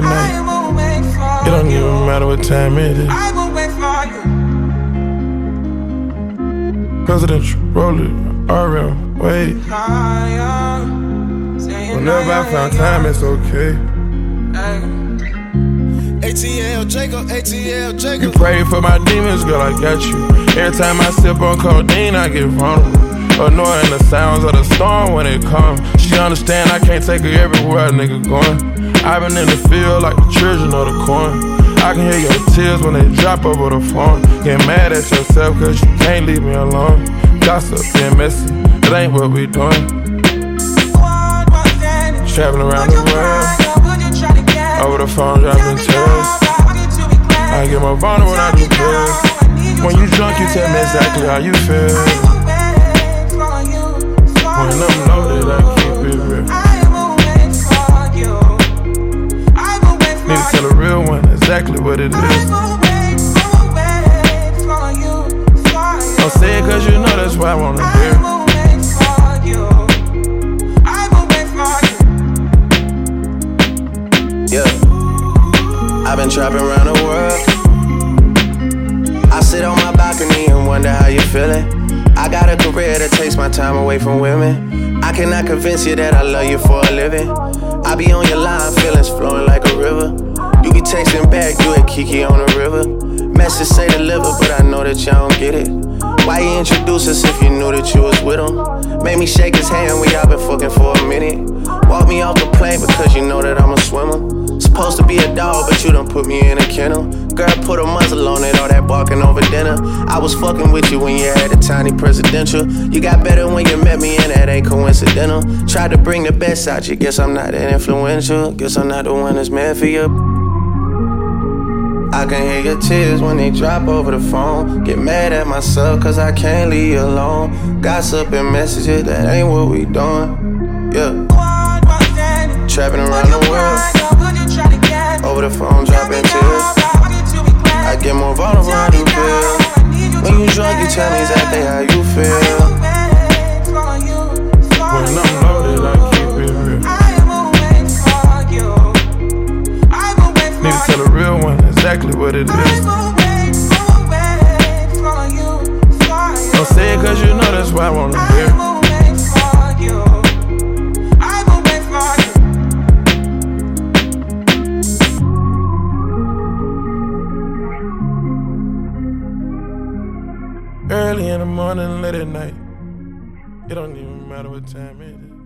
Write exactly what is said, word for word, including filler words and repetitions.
at night. It don't even matter what time it is. I will wait for you. Presidential, roll it, R M, wait. Whenever I found time, it's okay. A T L Jacob, A T L Jacob. You pray for my demons, girl, I got you. Every time I sip on codeine, I get vulnerable. Annoying the sounds of the storm when it comes. She understand I can't take her everywhere a nigga going. I've been in the field like the children of the corn. I can hear your tears when they drop over the phone. Get mad at yourself cause you can't leave me alone. Gossip and messy, it ain't what we doing. Traveling around the world, over the phone dropping tears. I get more vulnerable when I do pills. When you drunk you tell me exactly how you feel. When I'm loaded I keep it real. Need to tell a real one exactly what it is. Don't say it cause you know that's why I wanna hear. Yeah, I've been trapping around the world. I sit on my balcony and wonder how you feeling. I got a career that takes my time away from women. I cannot convince you that I love you for a living. I be on your line, feelings flowing like a river. You be texting back, you and Kiki on the river. Message say deliver, but I know that y'all don't get it. Why you introduce us if you knew that you was with him? Made me shake his hand, we all been fucking for a minute. Walk me off the plane because you know that I'm a swimmer. Supposed to be a dog, but you done put me in a kennel. Girl, put a muzzle on it, all that barking over dinner. I was fucking with you when you had a tiny presidential. You got better when you met me, and that ain't coincidental. Tried to bring the best out you, guess I'm not that influential. Guess I'm not the one that's meant for you. I can hear your tears when they drop over the phone. Get mad at myself cause I can't leave you alone. Gossip and messages, that ain't what we doing. Yeah. Trapping around the world, over the phone dropping tears. I get more vulnerable when I do pills. When you drunk you tell me exactly how you feel. When I'm loaded I keep it real. Need to tell a real one exactly what it is. Don't say it cause you know that's why I wanna hear. Early in the morning, late at night. It don't even matter what time it is.